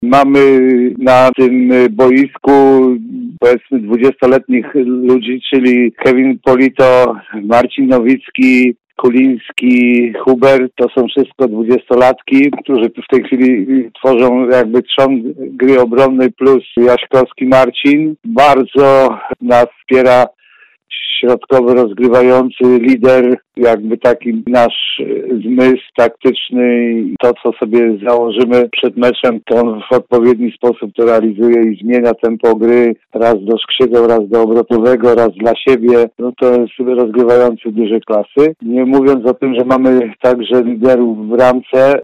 Mamy na tym boisku powiedzmy 20-letnich ludzi, czyli Kevin Polito, Marcin Nowicki, Kuliński, Hubert, to są wszystko 20-latki, którzy w tej chwili tworzą jakby trzon gry obronnej plus Jaśkowski Marcin. Bardzo nas wspiera środkowy rozgrywający lider, jakby taki nasz zmysł taktyczny i to, co sobie założymy przed meczem, to on w odpowiedni sposób to realizuje i zmienia tempo gry raz do skrzydeł, raz do obrotowego, raz dla siebie. No to jest rozgrywający dużej klasy. Nie mówiąc o tym, że mamy także liderów w bramce,